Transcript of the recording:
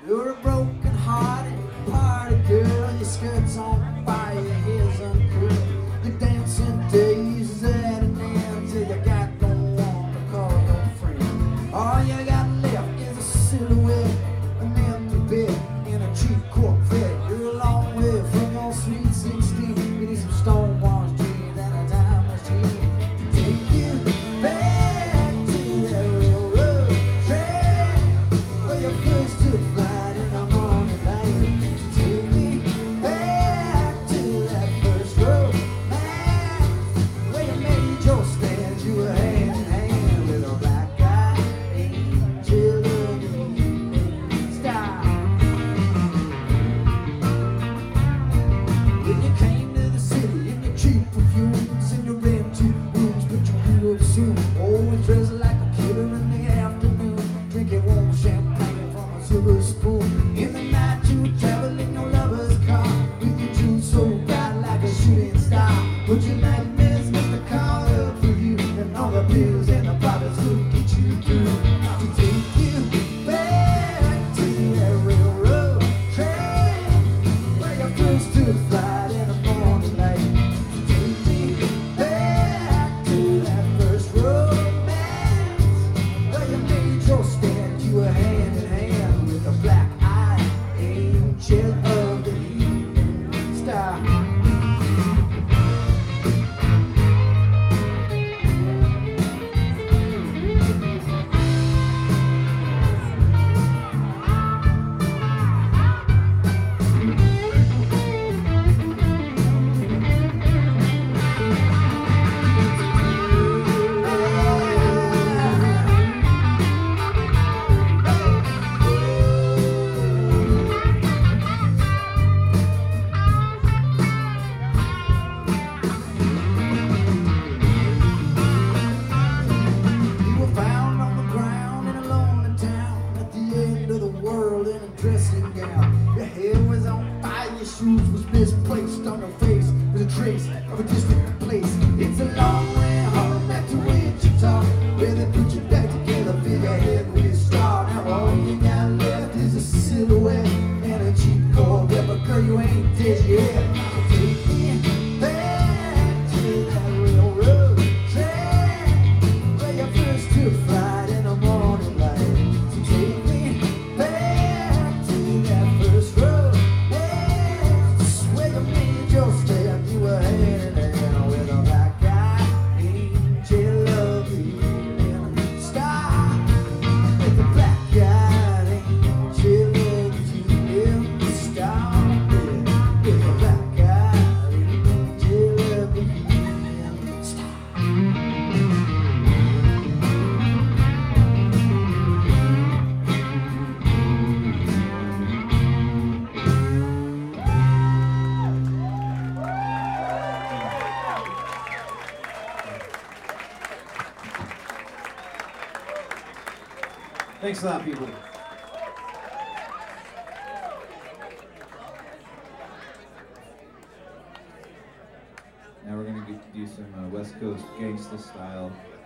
You're a broken-hearted party girl. Your skirt's on fire, your hair's uncurled. Your dancing days is at an end till you got no one to call your friend. All you got left is a silhouette, an empty bed in a cheap Corvette. You're a long way from your sweet 16. You need some Stonewall jeans and a time machine to take you back to that railroad track where you first took flight in the morning light. To take me back to that first romance where you made your stand. You were hand in hand with a black-eyed angel of the evening star. When you came to the city in your cheap perfumes and your empty rooms, but you grew up soon. Always dressed like a killer in the afternoon, drinking warm champagne from a silver spoon. In the night you would travel in your lover's car with your jewels so bright like a shooting star. But your nightmares must have caught up with you, and all the pills and the bottles couldn't get you through. To take you back to that railroad track where you first took flight in the morning light. To take me back to that first romance where you made your stand. You were hand in hand with a black-eyed angel of the evening star. You were found on the ground in a lonely town at the end of the world in a dressing gown. Your hair was on fire, your shoes was misplaced. On your face was a trace of a distant place. It's a long way home back to Wichita, where they put you back together, fill your head with a star. Now all you got left is a silhouette and a cheap Corvette, but girl, you ain't dead yet. So take me back to that railroad track where you first took flight in the morning light. So take me back to that first romance where you made your stand. You were hand in hand with a black-eyed angel of the evening star. With the black-eyed angel of the evening star. Yeah, with the black-eyed angel of the evening star. Thanks a lot, people. Now we're gonna do some West Coast gangsta style